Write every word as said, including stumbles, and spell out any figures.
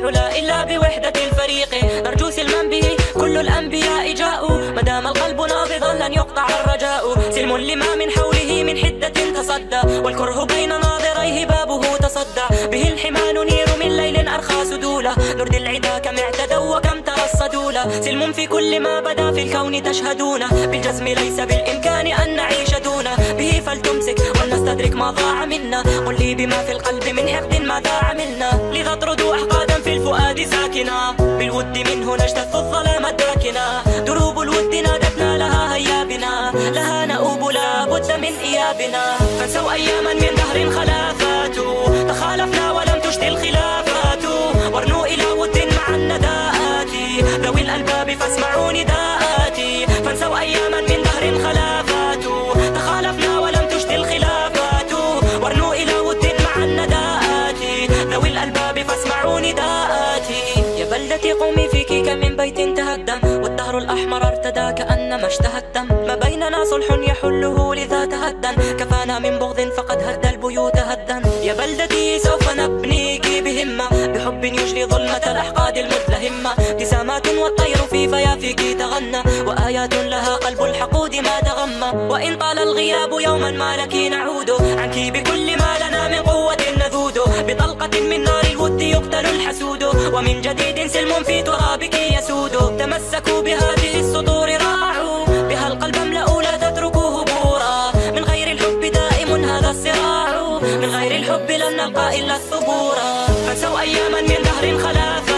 العلا إلا بوحدة الفريق. نرجو سلما به كل الأنبياء جاءوا، مدام القلب نابضا لن يقطع الرجاء. سلم لما من حوله من حدة تصدى، والكره بين ناظريه بابه تصدى. به الحمى ننير من ليل أرخى سدولا، نرضي العدا كم اعتدوا وكم ترصدوا. سلم في كل ما بدا في الكون تشهدون، بالجزم ليس بالإمكان أن نعيش دونه. به فلتمسك ولنستدرك ما ضاع منا، قل لي بما في القلب من حقد ماذا عملنا. لذا اطردوا أحقادا في الفؤاد ساكنا، بالود منه نجتث الظلام الداكنا. دروب الود نادتنا لها هيا بنا، لها نؤوب لا بد من إيابنا. فانسوا أياما من دهر خلافات، تخالفنا ولم تشتي الخلافات. وارنوا إلى ود مع النداءات، ذوي الألباب فاسمعوا نداءاتي. فانسوا أياما من دهر خلافات، تخالفنا ولم تشتي الخلافات. وارنوا إلى ود مع النداءات، ذوي الألباب فاسمعوا نداءاتي. يا بلدتي قومي فيك كم من بيت تهدم، والدهر الأحمر ارتدى كأنما اشتهى الدم. ما بيننا صلح يحله لذا تهدن، كفانا من بغض فقد هد البيوت هدا. يا بلدتي سوف نبنيك بهمة، بحب يجلي ظلمة الأحقاد المتلهمة. ابتسامات والطير في فيافيك تغنى، وآيات لها قلب الحقود ما تغمى. وإن طال الغياب يوما ما لك نعود، عنك بكل ما لنا من قوة نذود. بطلقة من نار الود يقتل الحسود، ومن جديد سلم في ترابك يسود. تمسكوا بهذه السطور راعوا، بها القلب املأوا لا تتركوه بورا. من غير الحب دائم هذا الصراع، من غير الحب لن نلقى إلا الثبورا. فانسوا أياما من دهر خلاف